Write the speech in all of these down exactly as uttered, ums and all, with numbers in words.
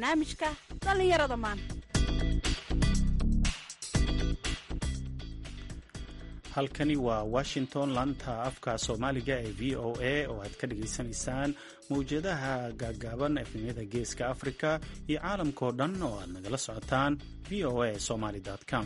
barnaamijka dhallinyarada maanta. halkani waa Washington, laanta afka Soomaaliga ee V O A oo aad ka dhageysanaysaan mawjadaha gaagaaban efemyada geeska Afrika iyo caalamkao dhan oo aad nagala socotaan v o a somali dot com.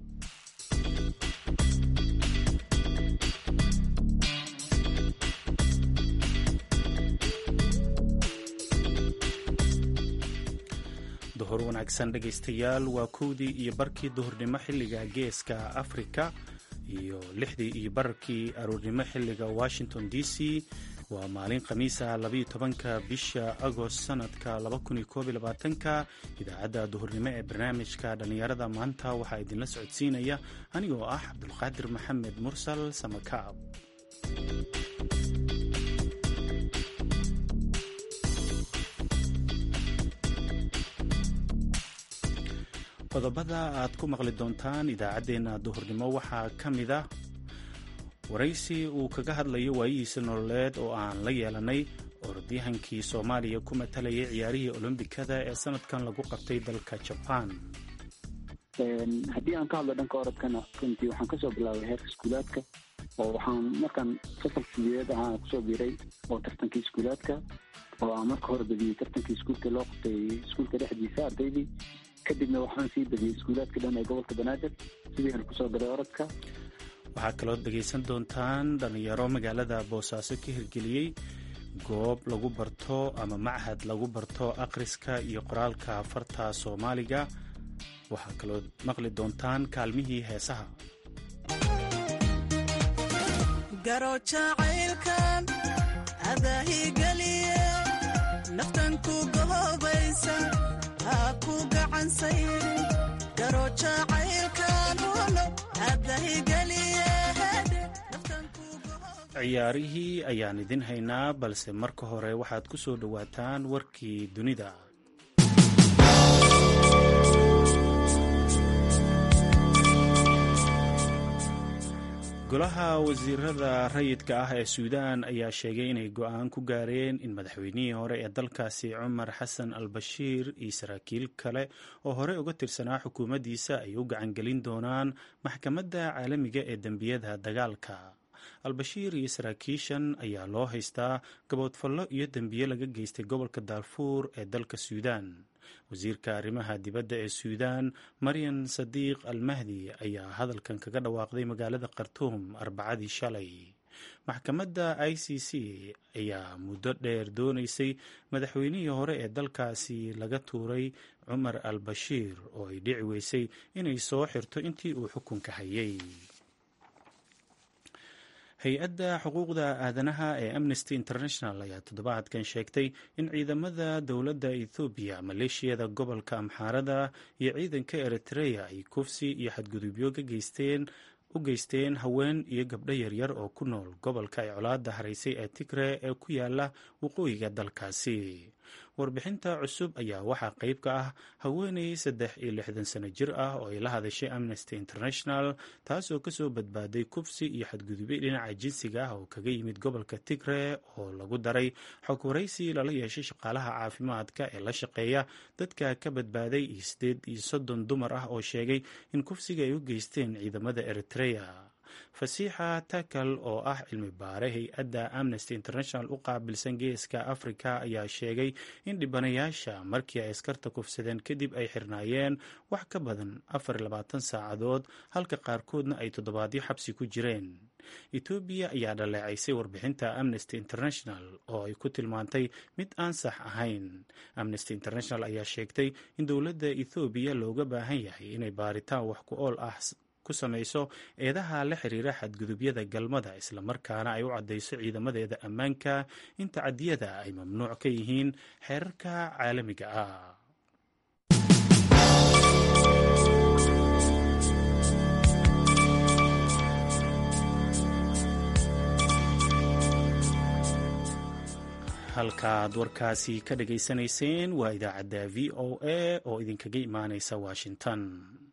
duhur wanaagsan dhegaystayaal, waa kowdii iyo barkii duhurnimo xilliga geeska Afrika iyo lixdii iyo barkii aroornimo xilliga Washington D C. waa maalin khamiisa labayo tobanka bisha agost sanadka laba kun iyo koob iyo labaatanka. idaacadda duhurnimo ee barnaamijka dhallinyarada maanta waxaa idinla socodsiinaya anigoo ah cabdulqaadir maxamed mursal samakaab. qodobada aad ku maqli doontaan idaacaddeenna duhurnimo waxaa ka mid ah waraysi uu kaga hadlayo waayihiisa nololeed oo aan la yeelanay orodyahankii Soomaaliya ku matalayay ciyaarihii olombikada ee sanadkan lagu qabtay dalka Japan. haddii aan ka hadlo dhanka orodkana runtii waxaan kasoo bilaabay heerka iskuulaadka oo waxaan markaan fasalka sideed ahaan kusoo biiray oo tartankii iskuulaadka oo aan marka hore badiyey tartankii iskuulka loo qabtay iskuulka dhexdiisa ardaydii, kadibna waxaan sii badiyey iskuulaadka dhan ee gobolka Banaadir sidii aan kusoo galay orodka. waxaa kaloo dhegaysan doontaan dhalinyaro magaalada Boosaaso ka hirgeliyey goob lagu barto ama machad lagu barto akhriska iyo qoraalka farta Soomaaliga. waxaa kaloo maqli doontaan kaalmihii heesaha. garo jacaylkan adaahigeliye naftan ku gohobaysa ha ku gacan sayrin garo jacaylkan uno adaahigeliye ciyaarihii ayaan idin haynaa, balse marka hore waxaad ku soo dhowaataan warkii dunida. golaha wasiirada rayidka ah ee Suudaan ayaa sheegay inay go'aan ku gaareen in madaxweynihii hore ee dalkaasi Cumar Xasan al-Bashiir iyo saraakiil kale oo hore uga tirsanaa xukuumaddiisa ay u gacangelin doonaan maxkamadda caalamiga ee dembiyada dagaalka. al-Bashiir iyo saraakiishan ayaa loo haystaa gaboodfallo iyo dembiye laga geystay gobolka Darfuur ee dalka Suudaan. wasiirka arrimaha dibadda ee Suudaan Maryan Sadiiq al-Mahdi ayaa hadalkan kaga dhawaaqday magaalada Khartoum Arbacadii shalay. maxkamadda I C C ayaa muddo dheer doonaysay madaxweynihii hore ee dalkaasi laga tuuray Cumar al-Bashiir oo ay dhici weysay inay soo xirto intii uu xukunka hayay. hay-adda xuquuqda aadanaha ee Amnesty International ayaa toddobaadkan sheegtay in ciidamada dowladda Ethiopia, maleeshiyada gobolka Amxaarada iyo ciidanka Eritrea ay kufsi iyo xadgudubyo ka geysteen u geysteen haween iyo gabdho yaryar oo ku nool gobolka ay colaadda haraysay ee Tigray ee ku yaala waqooyiga dalkaasi. warbixinta cusub ayaa waxaa qayb ka ah haweeney saddex iyo lixdan sano jir ah oo ay la hadashay Amnesty International, taasoo kasoo badbaaday kufsi iyo xadgudubyo dhinaca jinsiga ah oo kaga yimid gobolka Tigray oo lagu daray xog waraysi lala yeeshay shaqaalaha caafimaadka ee la shaqeeya dadka ka badbaaday iyo sideed iyo soddon dumar ah oo sheegay in kufsiga ay u geysteen ciidamada Eritrea. Fasiixa Takal oo ah cilmi baare hay-adda Amnesty International u qaabilsan geeska Afrika ayaa sheegay in dhibanayaasha markii ay askarta kufsadeen kadib ay xirnaayeen wax ka badan afar iyo labaatan saacadood, halka qaarkoodna ay toddobaadyo xabsi ku jireen. Ethiopia ayaa dhaleecaysay warbixinta Amnesty International oo ay ku tilmaantay mid aan sax ahayn. Amnesty International ayaa sheegtay in dowladda Ethiopia looga baahan yahay inay baaritaan wax ku ool ah ku samayso eedaha la xiriira xadgudubyada galmada, isla markaana ay u caddayso ciidamadeeda ammaanka in tacadiyada ay mamnuuc ka yihiin xeerarka caalamiga ah. halkaad warkaasi ka dhageysanayseen waa idaacadda V O A oo idinkaga imaanaysa Washington.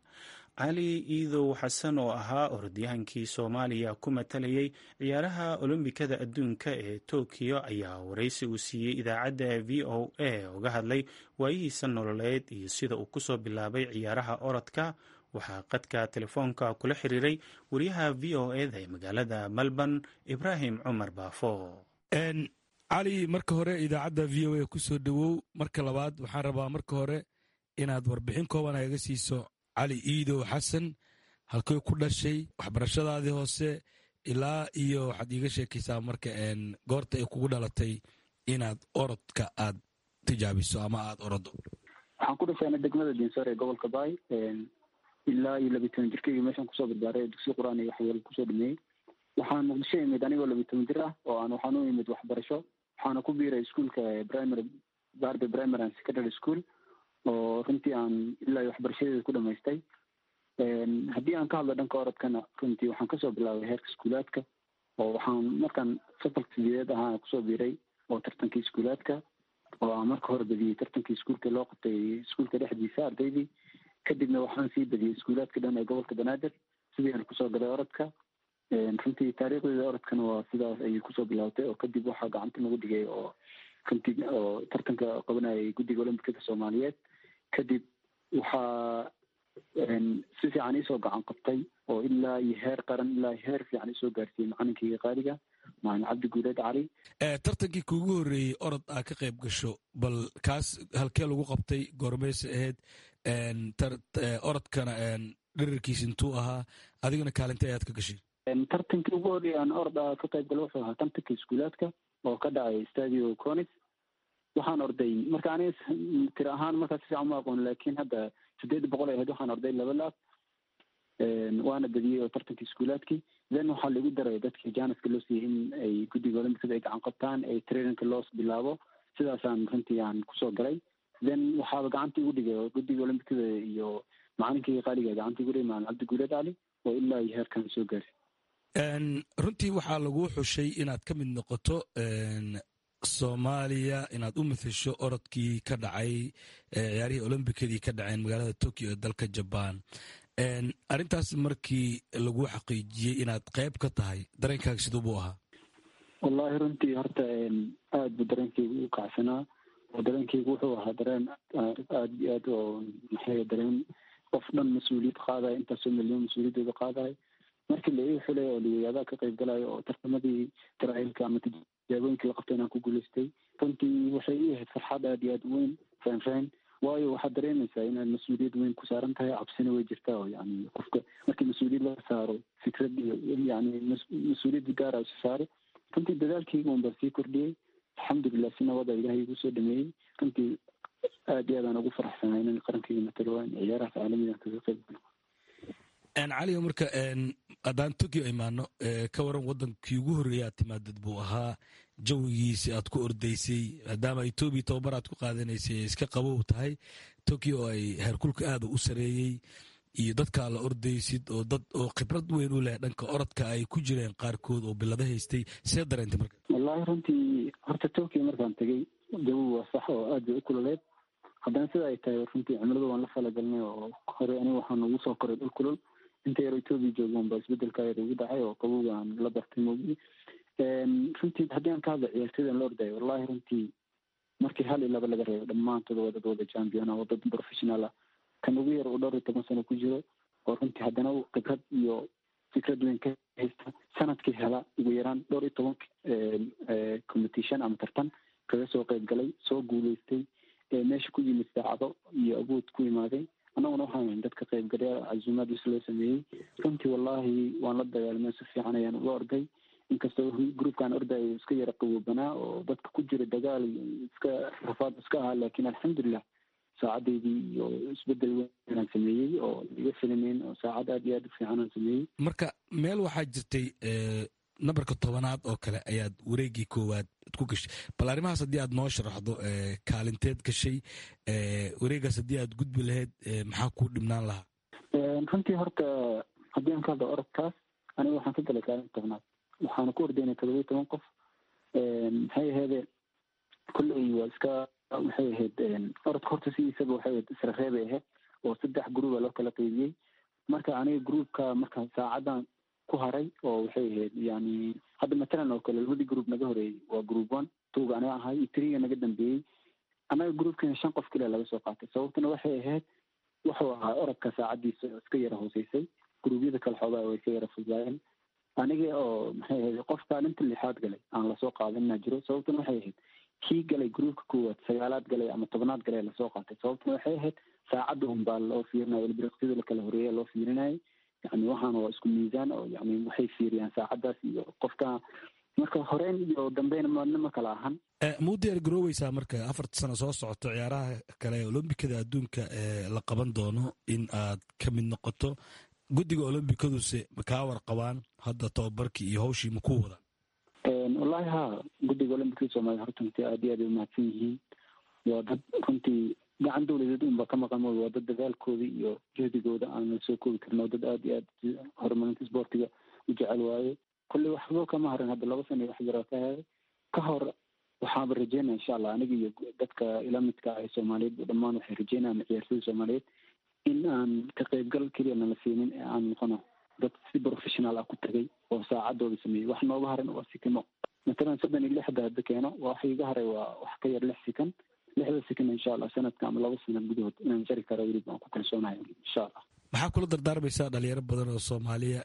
cali iidow xasan oo ahaa orodyahankii soomaaliya ku matalayay ciyaaraha olombikada adduunka ee tokyo ayaa waraysi uu siiyey idaacadda v o a uga hadlay waayihiisa nololeed iyo sida uu kusoo bilaabay ciyaaraha orodka. waxaa qadka telefoonka kula xiriiray wariyaha v o eda ee magaalada melbourne ibraahim cumar baafo. cali, marka hore idaacadda v o a kusoo dhowow. marka labaad waxaan rabaa marka hore inaad warbixin kooban aga siiso cali iidow xasan, halkay ku dhashay, waxbarashadaadii hoose ilaa iyo waxaad iiga sheekaysaa marka goorta ay kugu dhalatay inaad orodka aad tijaabiso ama aad orodo. waxaan ku dhashayna degmada dinsar ee gobolka baay ilaa iyo labiyi toban jirkayga meeshaan kusoo barbaaray dugsi qur-aan iyo waxyaalo kusoo dhameeyey. waxaan muqdisho imid anigoo labiyi toban jir ah oo aan waxaan u imid waxbarasho. waxaana ku biiray iskuolka primary barbe primary and secondary school oo runtii aan ilaa iyo waxbarashadeeda ku dhamaystay. haddii aan ka hadlo dhanka orodkana runtii waxaan kasoo bilaabay heerka iskuulaadka oo waxaan markaan fasalka sideedeed ahaa kusoo biiray oo tartankii iskuulaadka oo aan marka hore badiyey tartankii iskuulka loo qabtay iskuulka dhexdiisa ardaydii. kadibna waxaan sii badiyey iskuulaadka dhan ee gobolka banaadir sidii aan kusoo galay orodka. runtii taariikhdeeda orodkana waa sidaas ayay kusoo bilaabtay oo kadib waxaa gacanta lagu dhigay oo runtii oo tartanka qabanayay guddiga olombikada soomaaliyeed. kadib waxaa si fiican iisoo gacan qabtay oo ilaa iyo heer qaran ilaa heer fiican isoo gaarsiiyey macalinkayga qaaliga macalin cabdi guuleed cali. tartankii kuugu horreeyey orod aad ka qayb gasho, bal kaas halkee lagu qabtay, goormeysa ahayd, orodkana dhirirkiis intuu ahaa, adigana kaalintee ayaad ka gashay? tartankii ugu horreeyay aan orod a ka qayb galo wuxuu ahaa tartankii iskuulaadka oo ka dhacay stadio conis. waxaan orday marka aniga tiri ahaan markaa si fiican ma aqoon, laakiin hadda sideed boqol ay ahayd. waxaan orday laba laab waana badiyey oo tartankii iskuulaadkii. then waxaa laigu daray dadkii janiska loo siiyey in ay guddiga olombikada ay gacan qabtaan ay traininka loos bilaabo. sidaasaan runtii aan kusoo galay. then waxaaba gacanta igu dhigay guddiga olombikada iyo macalinkayga qaaliga gacanta igu dhigay macalin cabdi guuleed cali oo ilaa iyo heerkan soo gaarsi. runtii waxaa lagu xushay inaad ka mid noqoto soomaaliya, inaad u mithasho orodkii ka dhacay ciyaarihii olombikadii ka dhaceen magaalada tokyo ee dalka jaban. arrintaas markii lagu xaqiijiyey inaad qayb ka tahay, dareenkaaga siduu buu ahaa? wallahi runtii horta aad buu dareenkaygu u kacsanaa oo dareenkaygu wuxuu ahaa dareen aad iyo aad oo maxay dareen qof dhan mas-uuliyad qaadayo, intaasoo milyan mas-uuliyadooda qaadayo. markii la ii xulay oo liyadaa ka qayb galayo oo tartamadii tarailka ama tijaabooyinkii la qabtay inaan ku guulaystay, runtii waxay ii ahayd farxad aad iyo aad u weyn, faanfaan. waayo waxaad dareemaysaa inaad mas-uuliyad weyn ku saaran tahay, cabsina way jirtaa oo yani qofka markii mas-uuliyad laga saaro fikrad iyo yani mas-uuliyad gaara isu saaro. runtii dadaalkayga un baa sii kordhiyey. alxamdulilah si nabada ilaahay igu soo dhameeyey. runtii aad iyo aadaan ugu faraxsanaa inaan qarankayga matalo in ciyaaraha caalamiga kaga qayb galo. caliga marka haddaan tokyo imaano, ka waran wadankii ugu horreeyay aad timaadad buu ahaa, jawigiisi aad ku ordaysay, maadaama etoobiya tababar aad ku qaadanaysay iska qabow tahay, tokyo oo ay heerkulka aada u sareeyey iyo dadkaa la ordaysid oo dad oo khibrad weyn u leh dhanka orodka ay ku jireen qaarkood oo bilada haystay, see dareentay marka? wallahi runtii horta tokyo markaan tegey jawigu waa sax oo aad bay u kululeed. haddana sida ay tahay runtii cimilada waan la falagalnay oo hore aniga waxaan ugu soo koray dhul kulul. inta yar etoobiya joogaan baa isbedelkaa yar igu dhacay oo qabowga aan la bartay moogi. runtii haddii aan ka hadla ciyaartooydan la ordayo, wallahi runtii markii hal iyo laba laga reebo dhammaantood waa dad wada champion ah oo dad professional ah. kan ugu yar uu dhowr iyo toban sano ku jiro oo runtii haddana khibrad iyo fikrad weyn ka haysta, sanadkii hela ugu yaraan dhowr iyo toban competition ama tartan kaga soo qayb galay, soo guulaystay, meesha ku yimid saacado iyo awood ku imaaday. annaguna waxaan dadka qaybgalaya casuumaad is loo sameeyey. runtii wallahi waan la dagaalmay, si fiican ayaan uga orday. inkastoo groupkaan ordayo iska yara qawoobanaa oo dadka ku jira dagaal iska rafaad iska ahaa, laakiin alxamdulilah saacadeydii iyo isbedel weynaan sameeyey oo iga filimeen oo saacad aad iyo aad u fiicanaan sameeyey. marka meel waxaa jirtay nambarka tobanaad oo kale ayaad wareegii koowaad ku gashay, bal arrimahaas haddii aad noo sharaxdo, kaalinteed gashay, wareegaas haddii aad gudbi lahayd maxaa kuu dhibnaan lahaa? runtii horta haddii aan ka hadlo orodkaas, aniga waxaan ka galay kaalinta tobnaad. waxaana ku ordaynay todoba iyo toban qof. maxay ahayd kulley waa iska waxay ahayd orodka horta sidiisaba waxay ahayd isra reebay ahayd oo saddex gruuba loo kala qaybiyey marka aniga groupka marka saacadan ku haray oo waxay ahayd yani hadda matalan oo kale labadii group naga horeeyey waa group one twoga aniga ahay iyo three naga dambeeyey anaga groupkan shan qof kale laga soo qaatay sababtuna waxay ahayd wuxuu ahaa orodka saacadiisa iska yara hooseysay gruubyada kale xoogaa way ka yara fudaayeen aniga oo maxay ahayd qofka inta lixaad galay aan lasoo qaadanina jiro sababtuna waxay ahayd kii galay groupka koowaad sagaalaad galay ama tobnaad galay lasoo qaatay sababtuna waxay ahayd saacadda unbaa loo fiirinayo welibriqsida la kala horeeya loo fiirinayay yani waxaana waa isku miisaan oo yani waxay fiiriyaan saacaddaas iyo qofka marka horeyn iyo dambeyn madna ma kala ahan muu diyaar garooweysaa marka afarta sano soo socoto ciyaaraha kale olombikada adduunka ee la qaban doono in aad ka mid noqoto guddiga olombikaduse makaa warqabaan hadda tababarkii iyo hawshii ma ku wadaan wallahi ha guddiga olombikada soomaliya horta runtii aad iyo aad ay umahadsan yihiin waa dad runtii gacan dawladeed unba ka maqan mooy waa dad dadaalkooda iyo jehdigooda aan la soo koobi karno dad aad iyo aad horumarinta isboortiga u jecel waaye kolley waxba kama harin hadda laba sana wax jira ka heeday ka hor waxaaba rajeynaya insha allah aniga iyo dadka ila midka ah soomaaliyeed dhammaan waxay rajeynayaan ciyaartoyda soomaaliyeed in aan ka qaybgal keliya nala siinin ee aan noqono dad si professional ah ku tagay oo saacadooda sameeyey wax nooga haran waa sikimo matalan soddon iyo lixda hadda keeno waa wax iga haray waa wax ka yar lix sikan lixda sikan insha allah sanadka ama laba sana gudahood inaan jari karo weli baan ku kalsoonahay insha allah maxaa kula dardaarmaysaa dhalinyaro badan oo soomaaliya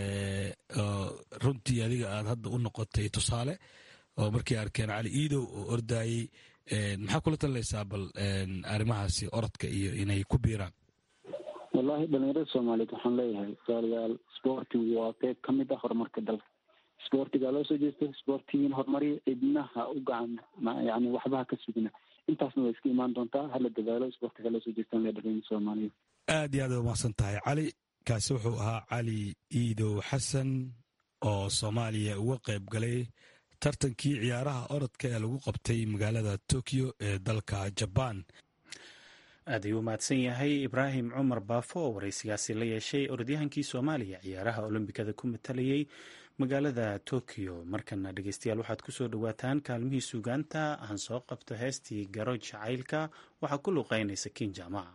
runtii adiga aad hadda u noqotay tusaale oo markay arkeen cali iidow oo ordaayey maxaa kula talinaysaa bal arrimahaasi orodka iyo inay ku biiraan wallahi dhalinyarada soomaaliyeed waxaan leeyahay saalayaal sportigu waa qeyb ka mid ah horumarka dalka sportiga loo soo jeesto sportigiin horumariya cidnaha u gacan yani waxbaha ka sugna intaasna way iska imaan doontaa hala dadaalo sportiga loo soo jeestaan lee dhalinyarada soomaaliyeed aad iyo aad ay umaqsan tahay cali kaasi wuxuu ahaa cali iidow xasan oo soomaaliya uga qayb galay tartankii ciyaaraha orodka ee lagu qabtay magaalada tokyo ee dalka jabaan aad ayuu mahadsan yahay ibraahim cumar baafo oo waraysigaasi la yeeshay orodyahankii soomaaliya ciyaaraha olombikada ku matalayay magaalada tokyo markana dhegeystayaal waxaad ku soo dhowaataan kaalmihii suugaanta aan soo qabto heestii garo jacaylka waxaa ku luuqeynaysa kiin jaamaca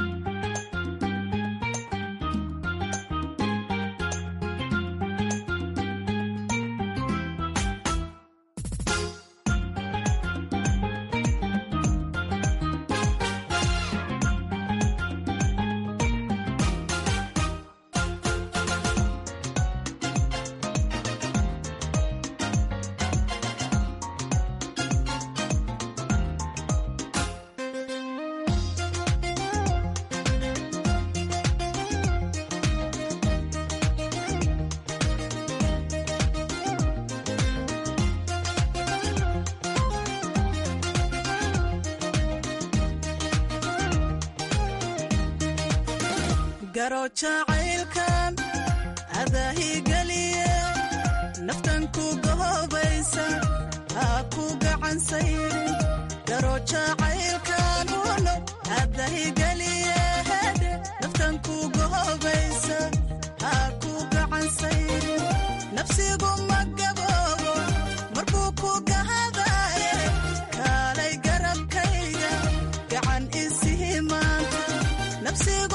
garo jacaylkan adahigeliye naftan ku gohobaysa ha ku gacansayrin garo jacaylkan uno adahigeliye naftan ku gohobaysa ha ku gacansayrin nafsigu magaboobo markuu ku gahadaye kaalay garabkayga gacan isihi maanta nafsigu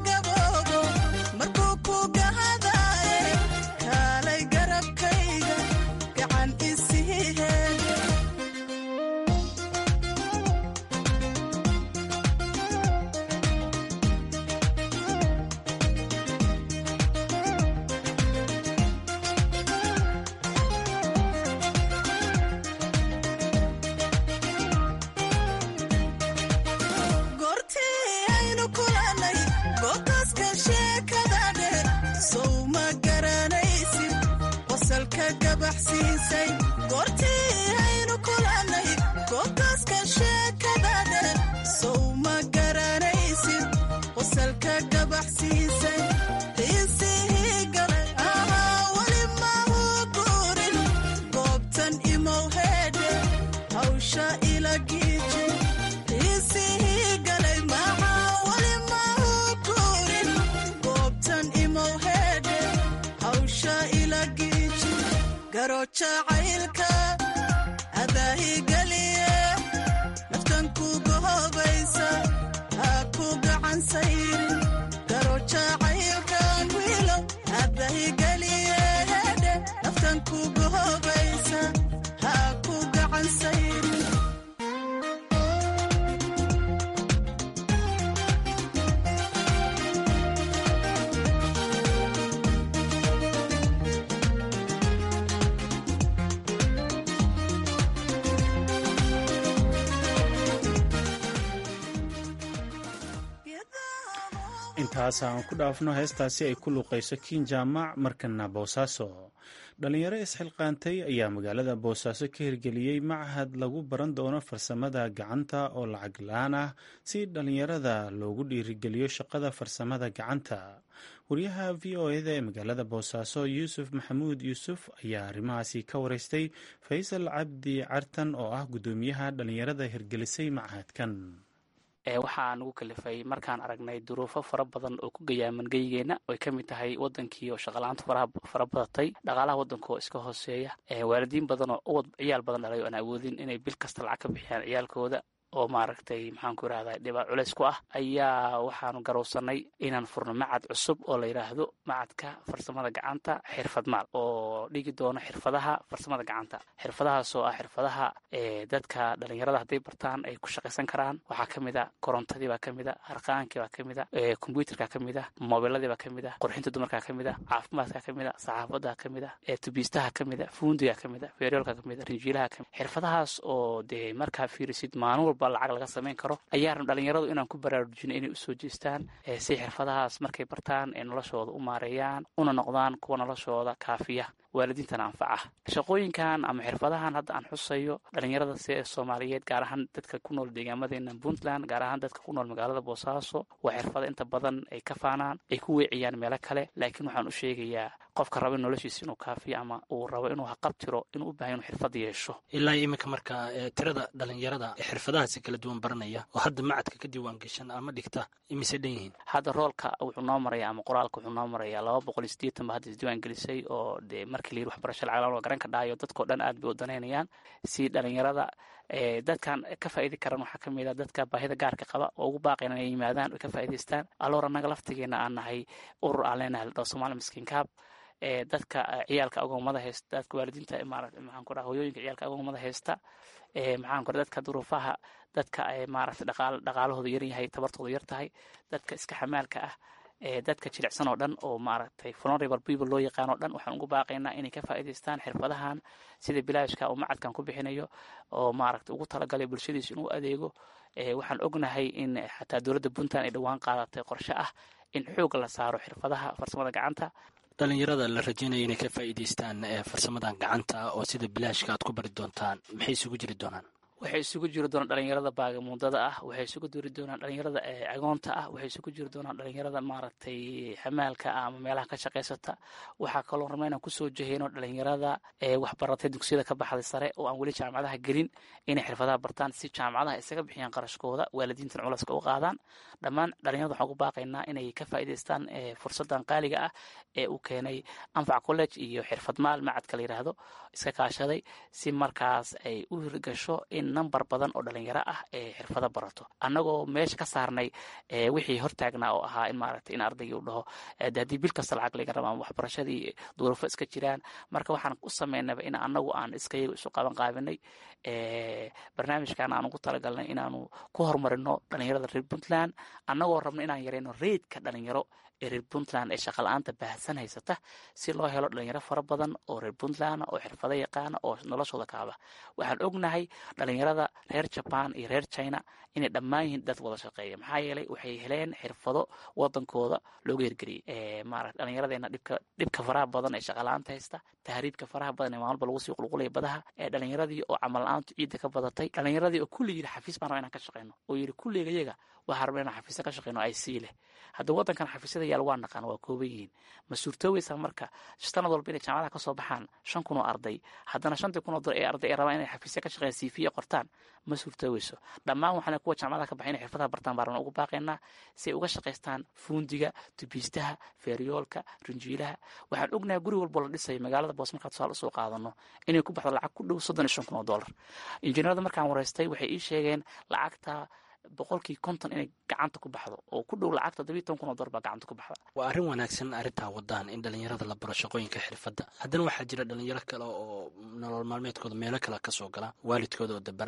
garo jacaylka adahigeliye naftan ku gohobaysa ha ku gacansayrin garo jacaylka intaas aan ku dhaafno heestaasi ay ku luuqayso kiin jaamac markana boosaaso dhalinyaro isxilqaantay ayaa magaalada boosaaso ka hirgeliyey machad lagu baran doono farsamada gacanta oo lacag la-aan ah si dhalinyarada loogu dhiirigeliyo shaqada farsamada gacanta wariyaha v o eda ee magaalada boosaaso yuusuf maxamuud yuusuf ayaa arrimahaasi ka wareystay faysal cabdi cartan oo ah guddoomiyaha dhalinyarada hirgelisay machadkan. waxaa nagu kalifay markaan aragnay duruufo fara badan oo ku gayaaman geyigeena oy ka mid tahay wadankii oo shaqala-aanta fara badatay dhaqaalaha wadanka oo iska hooseeya waalidiin badan oo uwad ciyaal badan dhalay oo aan awoodin inay bil kasta lacag ka bixiyaan ciyaalkooda oo maaragtay maxaan ku irahdaa dhibaa culays ku ah ayaa waxaanu garowsanay inaan furno macad cusub oo la yidhaahdo macadka farsamada gacanta xirfad maal oo dhigi doono xirfadaha farsamada gacanta xirfadahaas oo ah xirfadaha dadka dhalinyarada hadday bartaan ay ku shaqaysan karaan waxaa ka mid a korontadii baa ka mid a harqaankii baa ka mid a kombyuutarkaa ka mid a moobiladii baa ka mid a qurxinta dumarkaa ka mid a caafimaadkaa ka mid a saxaafadaa ka mid a tubiistaha ka mid a fuundigaa ka mid a feeryoolkaa ka mid a rinjiilaha ka mid xirfadahaas oo dee markaa fiirisid maalin walba lacag laga samayn karo ayaana dhalinyaradu inaan ku baraarujino inay usoo jeestaan si xirfadahaas markay bartaan ay noloshooda u maareeyaan una noqdaan kuwa noloshooda kaafiya waalidiintana anfaca shaqooyinkan ama xirfadahan hadda aan xusayo dhalinyarada si soomaaliyeed gaar ahaan dadka ku nool deegaamadeena puntland gaar ahaan dadka ku nool magaalada boosaaso waa xirfado inta badan ay ka faanaan ay ku weeciyaan meelo kale laakiin waxaan u sheegayaa qofka raba in noloshiisa inuu kaafiyo ama uu rabo inuu haqabtiro inuu u baahay inuu xirfad yeesho ilaa iminka marka tirada dhalinyarada xirfadahaasi kala duwan baranaya oo hadda macadka ka diiwaan gashan ama dhigta imise dhan yihiin hadda roolka wuxuu noo maraya ama qoraalka wuxuu noo maraya laba boqol iyo siddeetan ba hadda isdiiwaan gelisay oo dee markii la yidhi waxbarasho lacag loo garan ka dhahayo dadkao dhan aad bay u danaynayaan si dhalinyarada dadkan ka faa'idi karan waxaa ka mid a dadka baahida gaarka qaba oo ugu baaqayn inay yimaadaan oy ka faa'idaystaan alloor annaga laftigeena aan nahay urur aan leenahay ladhao somaali miskiin kaab dadka ciyaalka agoomada haysta dadka waalidiinta maarata maxaan ku dhaha hooyooyinka ciyaalka agoomada haysta maxaan ku dhaha dadka duruufaha dadka maaragta dhaqaal dhaqaalahooda yar yahay tabartooda yar tahay dadka iska xamaalka ah dadka jilicsan oo dhan oo maaragtay vulnerable people loo yaqaan oo dhan waxaan ugu baaqaynaa inay ka faa'idaystaan xirfadahan sida bilaashka uu macadkan ku bixinayo oo maaragtay ugu talagalay bulshadiisa inuu adeego waxaan ognahay in xataa dowladda puntland ay dhowaan qaadatay qorshe ah in xoog la saaro xirfadaha farsamada gacanta dhalinyarada la rajaynaya inay ka faa'iidaystaan farsamadan gacanta oo sida bilaashka aad ku bari doontaan maxay isugu jiri doonaan waxay isugu jiri doonaan dhalinyarada baagamuundada ah waxay isugu jiri doonaan dhalinyarada agoonta ah waxay isugu jiri doonaan dhalinyarada maaragtay xamaalka ah ama meelaha ka shaqaysata waxaa kaloo rabna inaan kusoo jeheyno dhalinyarada waxbaratay dugsiyada ka baxday sare oo aan weli jaamacadaha gelin inay xirfadaha bartaan si jaamacadaha isaga bixiyaan qarashkooda waalidiintan culaska u qaadaan dhammaan dhalinyarada waxaan ugu baaqaynaa inay ka faa'iidaystaan fursadan qaaliga ah ee uu keenay anfac college iyo xirfad maal macadka la yidhaahdo iska kaashaday si markaas ay u hirgasho in number badan oo dhalinyaro ah ee xirfado barato annagoo meesha ka saarnay wixii hortaagnaa oo ahaa in maaragtay in ardaygii u dhaho haddii bil kasta lacag laga raba ama waxbarashadii duruufo iska jiraan marka waxaan u samaynaba in annagu aan iskayaga isu qaban qaabinay barnaamijkan aan ugu talagalnay inaanu ku horumarino dhalinyarada reer puntland annagoo rabno inaan yareyno reydka dhalinyaro ee reer puntland ee shaqala-aanta baahsan haysata si loo helo dhalinyaro fara badan oo reer puntland oo xirfado yaqaana oo noloshooda kaaba waxaan ognahay dhalinyarada reer jaban iyo reer china inay dhammaan yihiin dad wada shaqeeya maxaa yeelay waxay heleen xirfado wadankooda looga hirgeliyey maarata dhalinyaradeena dhibka dhibka faraha badan ee shaqala-aanta haysta tahriibka faraha badan ee maalba lagu sii qulqulaya badaha ee dhalinyaradii oo camal la-aantu ciidda ka badatay dhalinyaradii oo kulli yidhi xafiis baan raba inaan ka shaqeyno oo yidhi kulliga iyaga waxaa rabna inaan xafiisya ka shaqeyno i c leh hadda waddankan xafiisyada yaal waa naqaan waa kooban yihiin ma suurtooweysaa marka sanad walba inay jaamacadaha kasoo baxaan shan kun oo arday haddana shantii kun oo dor ee arday ay rabaan inay xafiisya ka shaqeeyaan siifiya qortaan ma suurtooweyso dhammaan waxaana kuwa jaamacadaha ka baxay inay xirfadaha bartaan baan rabna ugu baaqaynaa si ay uga shaqaystaan fuundiga tubiistaha feeryoolka rinjiilaha waxaan ognahay guri walbo la dhisayo magaalada boos markaa tusaale usoo qaadano inay ku baxdo lacag ku dhow soddon iyo shan kun oo dollar injineerada markaan wareystay waxay ii sheegeen lacagta boqolkii konton inay gacanta ku baxdo oo ku dhow lacagta todobiyo toban kun oo dollar baa gacanta ku baxda waa arrin wanaagsan arrintaa wadaan in dhalinyarada la baro shaqooyinka xirfadda haddana waxaa jira dhalinyaro kale oo nolol maalmeedkooda meelo kale kasoo gala waalidkooda oo dabana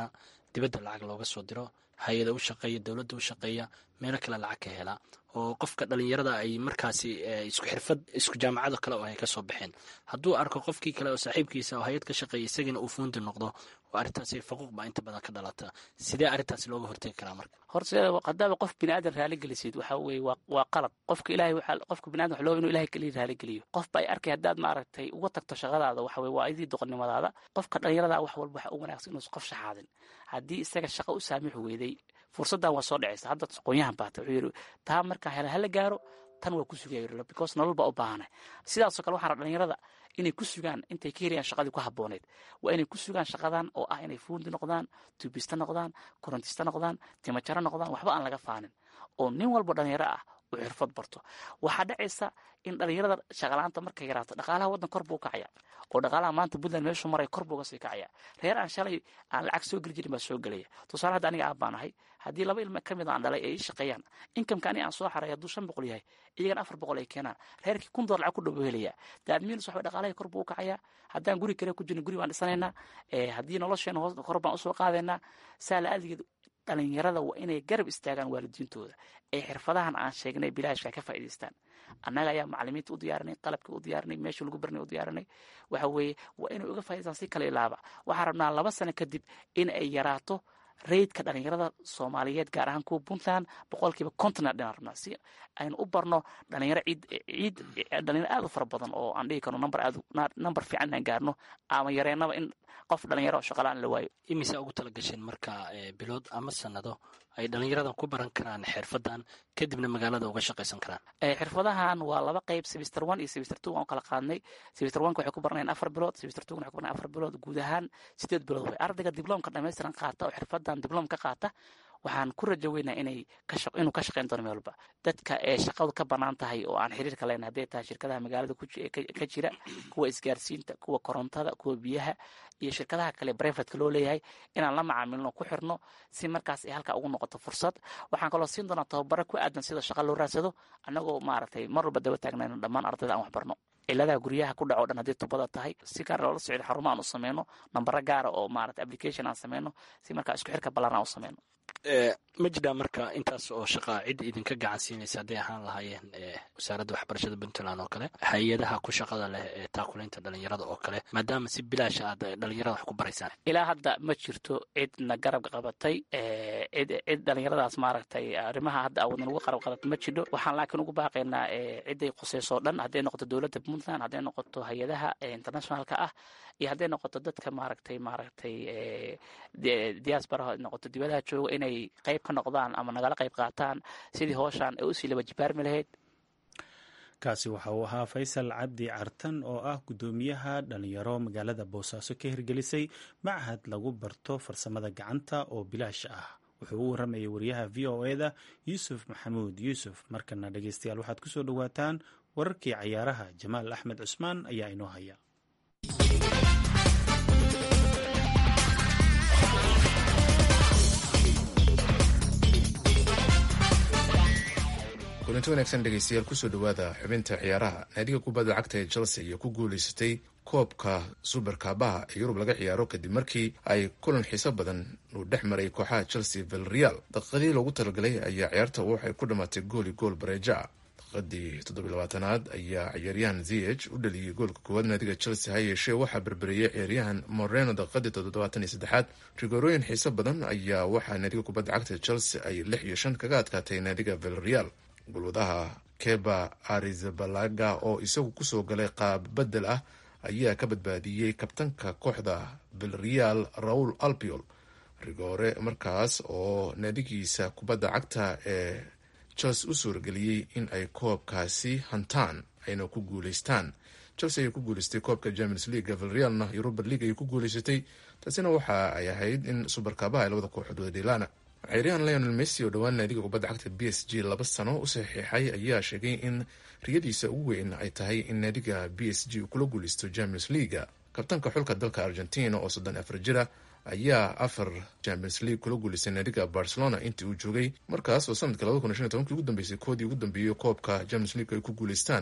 dibadda lacag looga soo diro, hay-ada u shaqeeya, dowladda u shaqeeya, meelo kale lacag ka helaa oo qofka dhalinyarada ay markaasi isku xirfad isku jaamacado kale oo ay ka soo baxeen hadduu arko qofkii kale oo saaxiibkiisa oo hay-ad ka shaqeeya isagiina uu fuundi noqdo oo arrintaasi faquuq baa inta badan ka dhalata. sidee arrintaasi looga hortegi karaa marka? horse haddaaba qof biniaadan raaligelisid waxa weye waa qalad. qofka ilahay qofka biniadan wax loo inuu ilahay kaliya raaligeliyo. qof ba ay arkay haddaad maaragtay uga tagto shaqadaada waxa weye waa idii doqonnimadaada. qofka dhalinyarada wax walba waxa u wanaagsan inuusan qof shaxaadin. haddii isaga shaqo u saamix weyday fursaddan waa soo dhacaysa. hadda aqoonyahan baata wuxuu yidhi taa markaa hela hala gaaro tan waa ku sugaya because nolol baa u baahanay. sidaasoo kale waxaa dhalinyarada inay ku sugaan intay ka helayaan shaqadii ku habbooneyd waa inay ku sugaan shaqadan oo ah inay fuundi noqdaan, tuubista noqdaan, korontista noqdaan, timajaro noqdaan, waxba aan laga faanin oo nin walba dhalinyaro ah uu xirfad barto. waxaa dhacaysa in dhalinyarada shaqalaanta markay yaraato dhaqaalaha waddan kor buu u kacaya oo dhaqaalaha maanta puntland meeshuu maray kor buu uga sii kacaya. reer aan shalay aan lacag soo geli jirin baa soo gelaya. tusaale hadda aniga aab baan ahay, haddii laba ilmo ka mid aan dhalay ay ii shaqeeyaan, inkamka aniga aan soo xaray hadduu shan boqol yahay iyagana afar boqol ay keenaan, reerkii kun dolar lacag ku dhow helaya. daadmiinus waxba dhaqaalahay kor buu u kacaya. haddaan guri kale ku jirno guri baan dhisanaynaa, haddii nolosheena hoos kor baan usoo qaadaynaa. saa la aadigeed dhalinyarada waa inay garab istaagaan waalidiintooda ay xirfadahan aan sheegnay bilaashka ka faa'iidaystaan. annaga ayaa macallimiinta u diyaarinay, qalabkii u diyaarinay, meeshii lagu barnay u diyaarinay. waxa weeye waa inay uga faa'idaystaan si kale ilaaba. waxaan rabnaa laba sano kadib in ay yaraato reydka dhalinyarada soomaaliyeed gaar ahaan kuwa puntland boqolkiiba kontona dhinaan rabnaa si aynu u barno dhalinyaro ciid ciid dhalinyaro aad u fara badan oo aan dhihi karno number aad number fiican inaan gaarno ama yareennaba in qof dhalinyaro oo shaqalaan la waayo. imisa ugu tala gasheen marka bilood ama sanado ay dhalinyaradan ku baran karaan xirfadan kadibna magaalada uga shaqaysan karaan? xirfadahan waa laba qayb, semester one iyo semester two waan kala qaadnay. semester one waxay ku baranayaan afar bilood, semester two waxay ku baranayaan afar bilood, guud ahaan sideed bilood way. ardayga dibloomka dhammaystiran qaata oo xirfadan dibloom ka qaata waxaan ku rajo weynaa inay inuu ka shaqayn doono meel walba. dadka ee shaqadu ka bannaan tahay oo aan xiriirka lahayn hadday tahay shirkadaha magaalada ka jira, kuwa isgaarsiinta, kuwa korontada, kuwa biyaha iyo shirkadaha kale brevetka loo leeyahay inaan la macaamilno ku xirno si markaas ay halkaa ugu noqoto fursad. waxaan kaloo siin doonaa tababaro ku aadan sida shaqa loo raadsado annagoo maaragtay mar walba daba taagnayno dhammaan ardayda aan wax barno. ciladaha guryaha ku dhaco dhan haddii tubada tahay si gaar loola socdo xarumo aan u sameyno, nambaro gaara oo maaragtay application aan sameyno si markaa isku xirka ballan aan u sameyno. ma jiraa marka intaas oo shaqaa cid idinka gacan siinaysa hadday ahaan lahaayeen wasaaradda waxbarashada puntland oo kale, hay-adaha ku shaqada leh ee taakulaynta dhalinyarada oo kale, maadaama si bilaasha aad dhalinyarada wax ku baraysaan? ilaa hadda ma jirto cidna garab qabatay cid cid dhalinyaradaas maaragtay arrimaha hadda awoodna lagu qarab qabat ma jidho. waxaan laakiin ugu baaqaynaa ciday khusayso dhan, hadday noqoto dowladda puntland, hadday noqoto hay-adaha internationalka ah iyo hadday noqoto dadka maaragtay maaragtay diaspora noqoto dibadaha jooga inay qayb ka noqdaan ama nagala qayb qaataan sidii hooshaan ay usii laba jibaarmi lahayd. kaasi waxa uu ahaa faysal cabdi cartan oo ah guddoomiyaha dhalinyaro magaalada boosaaso ka hirgelisay machad lagu barto farsamada gacanta oo bilaash ah. wuxuu u waramayay wariyaha v o eda yuusuf maxamuud yuusuf. markana dhegeystayaal waxaad kusoo dhawaataan wararkii cayaaraha. jamaal axmed cusmaan ayaa inoo haya. kulanti wanaagsan dhegeystayaal, kusoo dhawaada xubinta ciyaaraha. naadiga kubadda cagta ee chelsea ayaa ku guuleysatay koobka suberkaabaha ee yurub laga ciyaaro kadib markii ay kulan xiiso badan uu dhex maray kooxaha chelsea villarreal. daqiiqadii loogu talagalay ayaa ciyaarta waxay ku dhamaatay gooli gool bareeja. daqiiqadii toddobiy labaatanaad ayaa ciyaaryahan z h u dhaliyey goolka koowaad naadiga chelsea, ha yeeshee waxaa berberiyey ciyaaryahan moreno daqiiqadii toddobaatan iyo saddexaad. rigorooyin xiiso badan ayaa waxaa naadiga kubadda cagta chelsea ay lix iyo shan kaga adkaatay naadiga villarreal. gulwadaha keba arizabalaga oo isagu kusoo galay qaab bedel ah ayaa ka badbaadiyey kabtanka kooxda villarreal raul albiol rigoore markaas oo naadigiisa kubadda cagta ee chelsea u suurageliyey in ay koobkaasi hantaan ayna ku guuleystaan. chelsea ayay ku guuleystay koobka champions league, villarrealna europa league ayay ku guuleysatay. taasina waxa ay ahayd in subarkaabaha ay labada kooxood wada dhiilaana. ciyaaryahan lionel messi oo dhowaan naadiga kubadda cagta b s g laba sano u saxiixay ayaa sheegay in riyadiisa ugu weyn ay tahay in naadiga b s g uu kula guuleysto champions leaga. kabtanka xulka dalka argentina oo soddon afar jira ayaa afar champions league kula guuleystay naadiga barcelona intii uu joogay, markaas oo sanadka labada kun iyo shan iyo tobankii ugu dambeysay koodii ugu dambeeyey koobka champions league ay ku guuleystaan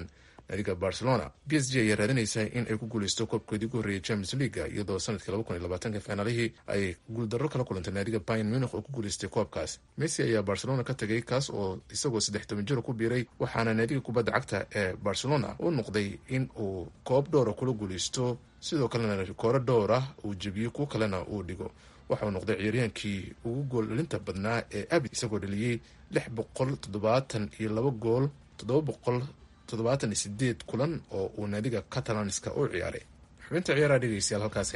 naadiga barcelona. b s g ayaa raadinaysa in ay ku guuleysto koobkoodii ugu horreeyay champions leaga iyadoo sanadkii laba kun iyo labaatanka finaalihii ay guuldarro kala kulantay naadiga bayern munich oo ku guuleystay koobkaas. messi ayaa barcelona ka tegay kaas oo isagoo saddex toban jiro ku biiray, waxaana naadiga kubadda cagta ee barcelona u noqday in uu koob dhowra kula guuleysto, sidoo kalena rikooro dhowr ah uu jebiyo, kuwo kalena uu dhigo. waxauu noqday ciyaaryahankii ugu gool dhalinta badnaa ee abid, isagoo dhaliyey lix boqol toddobaatan iyo laba gool toddoba boqol toddobaatan iyo sideed kulan oo uu naadiga catalanska u ciyaaray. xubinta ciyaaraha dhegeystayaal halkaas.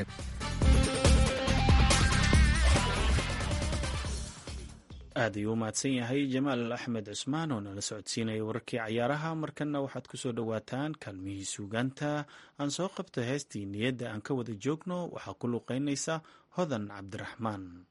aad ayuu u mahadsan yahay jamaal axmed cusmaan oo nala socodsiinaya wararkii cayaaraha. markanna waxaad ku soo dhowaataan kaalmihii suugaanta. aan soo qabto heestii niyadda aan ka wada joogno, waxaa ku luuqeynaysa hodan cabdiraxmaan.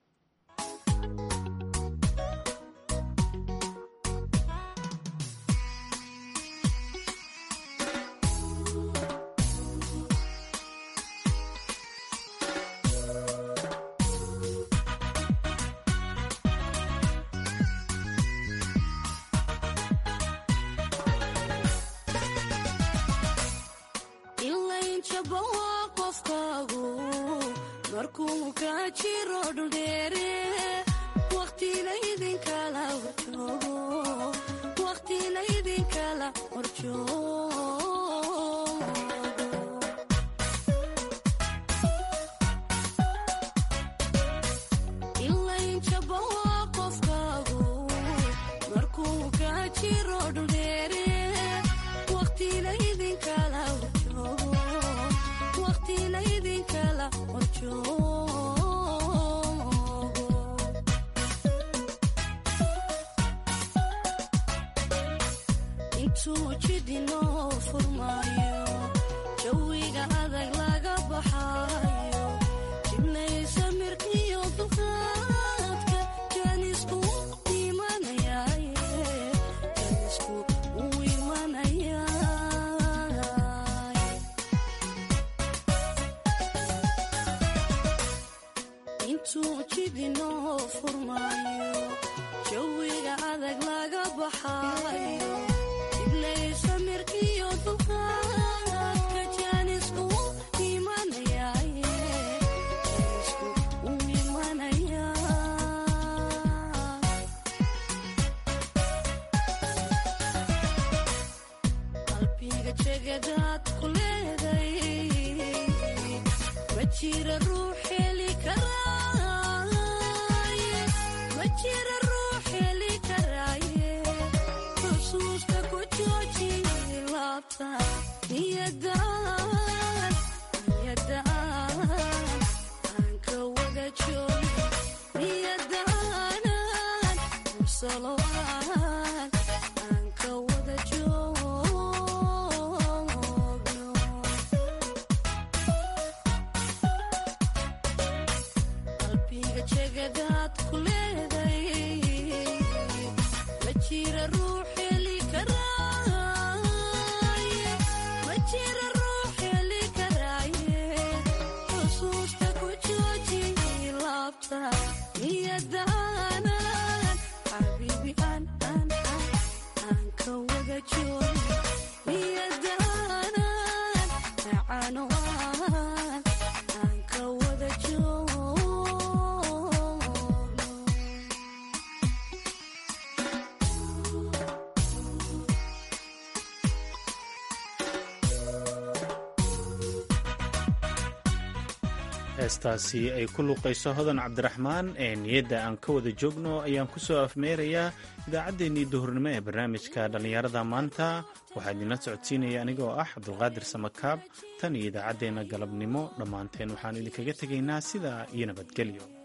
heestaasi ay ku luuqayso hodan cabdiraxmaan ee niyadda aan ka wada joogno ayaan ku soo afmeerayaa idaacaddeenii duhurnimo ee barnaamijka dhallinyarada maanta. waxaa idinla socodsiinaya anigoo ah cabdulqaadir samakaab. tan iyo idaacaddeenna galabnimo dhammaanteen waxaan idinkaga tegaynaa sidaa iyo nabadgelyo.